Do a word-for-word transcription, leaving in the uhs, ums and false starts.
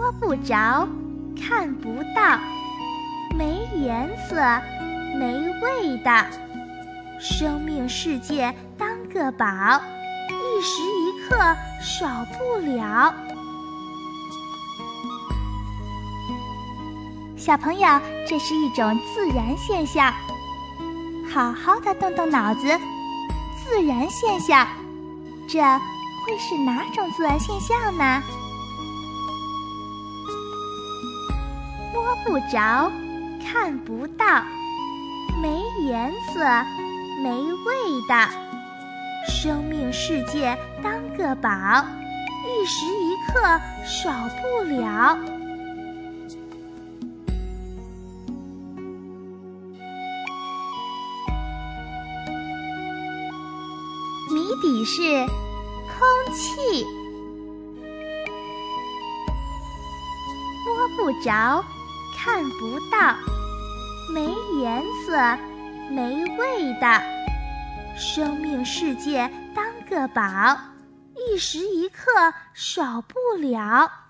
摸不着，看不到，没颜色，没味道，生命世界当个宝，一时一刻少不了。小朋友，这是一种自然现象，好好的动动脑子。自然现象，这会是哪种自然现象呢？摸不着，看不到，没颜色，没味道，生命世界当个宝，一时一刻少不了。谜底是空气。摸不着，看不到，没颜色，没味道，生命世界当个宝，一时一刻少不了。